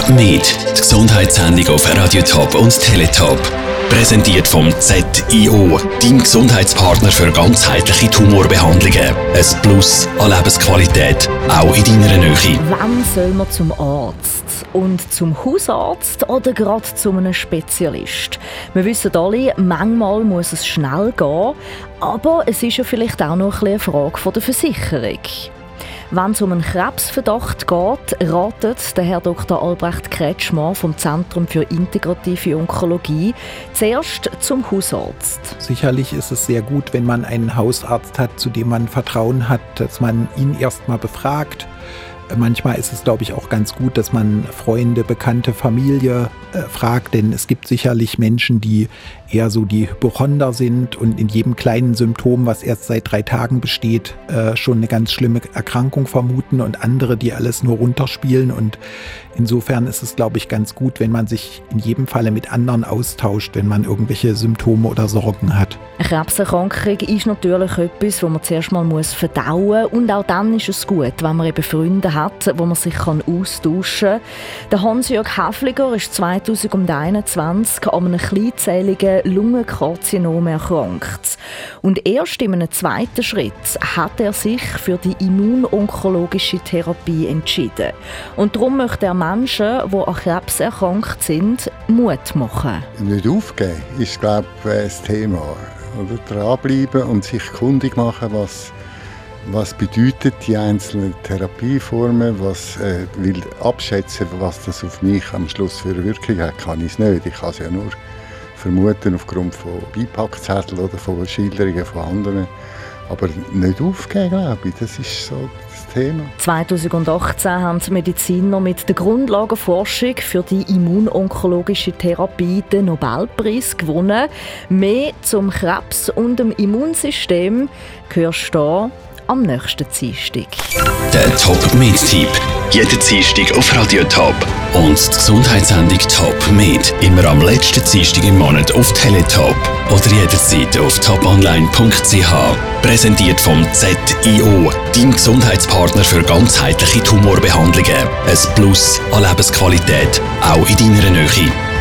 Med, die Gesundheitssendung auf Radio Top und Teletop. Präsentiert vom ZIO, dein Gesundheitspartner für ganzheitliche Tumorbehandlungen. Ein Plus an Lebensqualität, auch in deiner Nähe. Wann soll man zum Arzt? Und zum Hausarzt oder gerade zu einem Spezialist? Wir wissen alle, manchmal muss es schnell gehen, aber es ist ja vielleicht auch noch eine Frage der Versicherung. Wenn es um einen Krebsverdacht geht, ratet der Herr Dr. Albrecht Kretschmer vom Zentrum für integrative Onkologie zuerst zum Hausarzt. Sicherlich ist es sehr gut, wenn man einen Hausarzt hat, zu dem man Vertrauen hat, dass man ihn erst mal befragt. Manchmal ist es, glaube ich, auch ganz gut, dass man Freunde, Bekannte, Familie fragt, denn es gibt sicherlich Menschen, die eher so die Hypochonder sind und in jedem kleinen Symptom, was erst seit 3 Tagen besteht, schon eine ganz schlimme Erkrankung vermuten und andere, die alles nur runterspielen. Und insofern ist es, glaube ich, ganz gut, wenn man sich in jedem Falle mit anderen austauscht, wenn man irgendwelche Symptome oder Sorgen hat. Eine Krebserkrankung ist natürlich etwas, das man zuerst mal verdauen muss. Und auch dann ist es gut, wenn man eben Freunde hat, wo man sich austauschen kann. Der Hans-Jörg Häfliger ist 2021 an einem kleinzähligen Lungenkarzinom erkrankt. Und erst in einem zweiten Schritt hat er sich für die immunonkologische Therapie entschieden. Und darum möchte er Menschen, die an Krebs erkrankt sind, Mut machen. Nicht aufgeben ist, glaube ich, das Thema. Oder dranbleiben und sich kundig machen, was bedeutet die einzelnen Therapieformen, will abschätzen, was das auf mich am Schluss für eine Wirkung hat, kann ich es nicht. Ich kann es ja nur vermuten aufgrund von Beipackzetteln oder von Schilderungen von anderen. Aber nicht aufgeben, glaube ich, das ist so das Thema. 2018 haben die Mediziner mit der Grundlagenforschung für die immunonkologische Therapie den Nobelpreis gewonnen. Mehr zum Krebs und dem Immunsystem hörst du am nächsten Dienstag. Der Top-Med-Tipp. Jeden Dienstag auf Radio Top. Und die Gesundheitssendung Top Med. Immer am letzten Dienstag im Monat auf Teletop. Oder jederzeit auf toponline.ch. Präsentiert vom ZIO, dein Gesundheitspartner für ganzheitliche Tumorbehandlungen. Ein Plus an Lebensqualität, auch in deiner Nähe.